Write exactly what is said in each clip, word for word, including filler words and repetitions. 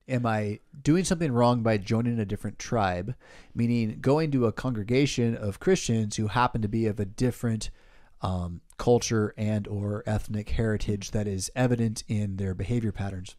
am I doing something wrong by joining a different tribe, meaning going to a congregation of Christians who happen to be of a different um, culture and or ethnic heritage that is evident in their behavior patterns.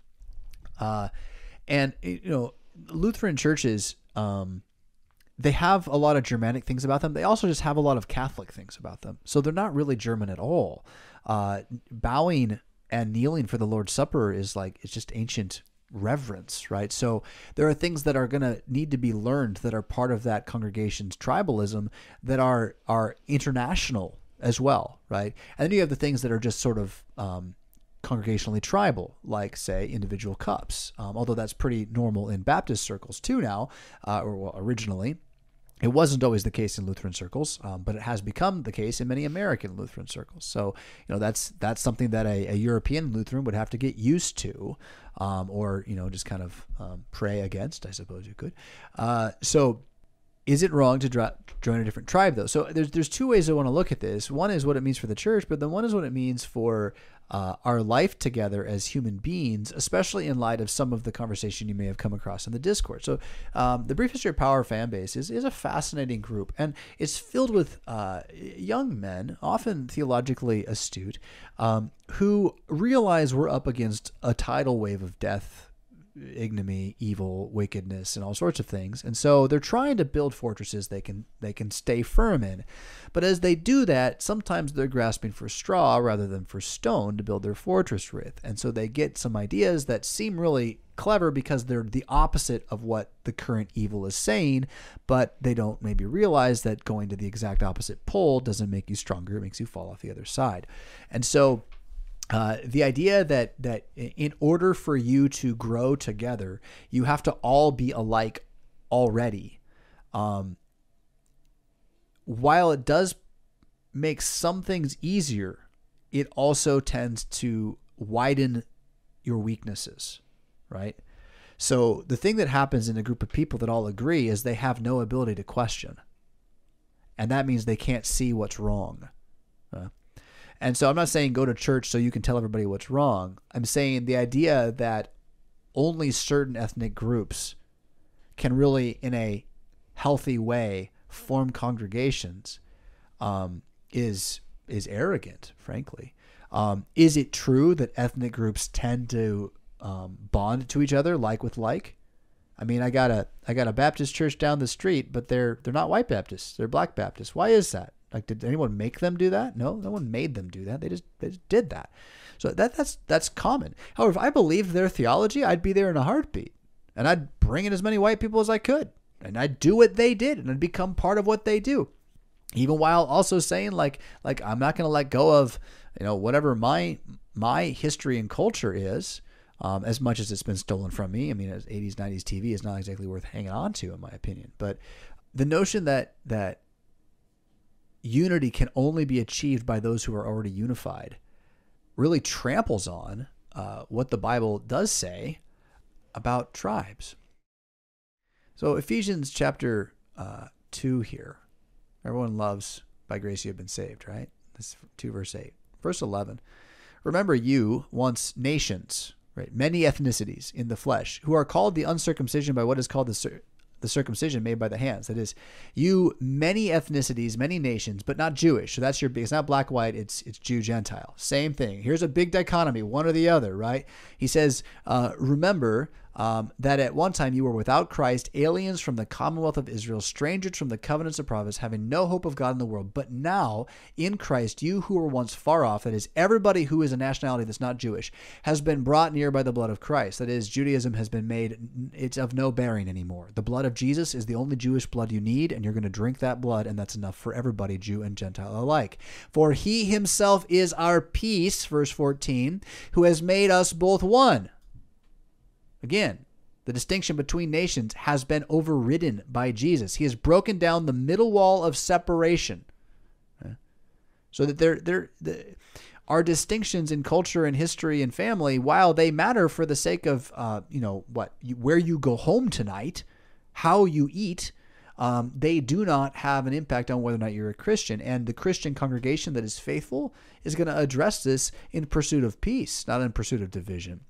Uh, and, you know, Lutheran churches, um, they have a lot of Germanic things about them. They also just have a lot of Catholic things about them. So they're not really German at all. Uh, bowing and kneeling for the Lord's Supper is like, it's just ancient reverence, right? So there are things that are going to need to be learned that are part of that congregation's tribalism that are, are international as well, right? And then you have the things that are just sort of, um, congregationally tribal, like, say, individual cups, um, although that's pretty normal in Baptist circles too now, uh, or well, originally. It wasn't always the case in Lutheran circles, um, but it has become the case in many American Lutheran circles. So, you know, that's that's something that a, a European Lutheran would have to get used to, um, or, you know, just kind of um, pray against, I suppose you could. Uh, so is it wrong to dra- join a different tribe, though? So there's there's two ways I want to look at this. One is what it means for the church, but then one is what it means for uh, our life together as human beings, especially in light of some of the conversation you may have come across in the Discord. So um, the Brief History of Power fan base is, is a fascinating group, and it's filled with uh, young men, often theologically astute, um, who realize we're up against a tidal wave of death, ignominy, evil, wickedness, and all sorts of things. And so they're trying to build fortresses they can they can stay firm in. But as they do that, sometimes they're grasping for straw rather than for stone to build their fortress with. And so they get some ideas that seem really clever because they're the opposite of what the current evil is saying, but they don't maybe realize that going to the exact opposite pole doesn't make you stronger. It makes you fall off the other side. And so Uh, the idea that that in order for you to grow together, you have to all be alike already. Um, while it does make some things easier, it also tends to widen your weaknesses, right? So the thing that happens in a group of people that all agree is they have no ability to question. And that means they can't see what's wrong. Uh, And so I'm not saying go to church so you can tell everybody what's wrong. I'm saying the idea that only certain ethnic groups can really, in a healthy way, form congregations um, is is arrogant, frankly. Um, is it true that ethnic groups tend to um, bond to each other like with like? I mean, I got a I got a Baptist church down the street, but they're they're not white Baptists. They're black Baptists. Why is that? Like, did anyone make them do that? No, no one made them do that. They just they just did that. So that that's that's common. However, if I believed their theology, I'd be there in a heartbeat, and I'd bring in as many white people as I could, and I'd do what they did, and I'd become part of what they do, even while also saying like like I'm not going to let go of, you know, whatever my my history and culture is, um, as much as it's been stolen from me. I mean, as eighties, nineties T V is not exactly worth hanging on to, in my opinion. But the notion that that unity can only be achieved by those who are already unified really tramples on uh, what the Bible does say about tribes. So Ephesians chapter uh, two here, everyone loves by grace you have been saved, right? This is two verse eight. Verse eleven, remember you once nations, right? Many ethnicities in the flesh, who are called the uncircumcision by what is called the cir- the circumcision made by the hands. That is, you many ethnicities, many nations, but not Jewish. So that's your big, it's not black, white, it's it's Jew, Gentile. Same thing. Here's a big dichotomy, one or the other, right? He says, uh, remember um, that at one time you were without Christ, aliens from the commonwealth of Israel, strangers from the covenants of promise, having no hope of God in the world. But now, in Christ, you who were once far off, that is, everybody who is a nationality that's not Jewish, has been brought near by the blood of Christ. That is, Judaism has been made, it's of no bearing anymore. The blood of Jesus is the only Jewish blood you need, and you're going to drink that blood, and that's enough for everybody, Jew and Gentile alike. For he himself is our peace, verse fourteen, who has made us both one. Again, the distinction between nations has been overridden by Jesus. He has broken down the middle wall of separation. So that there, there, the, our distinctions in culture and history and family, while they matter for the sake of, uh, you know, what, you, where you go home tonight, how you eat, um, they do not have an impact on whether or not you're a Christian. And the Christian congregation that is faithful is going to address this in pursuit of peace, not in pursuit of division.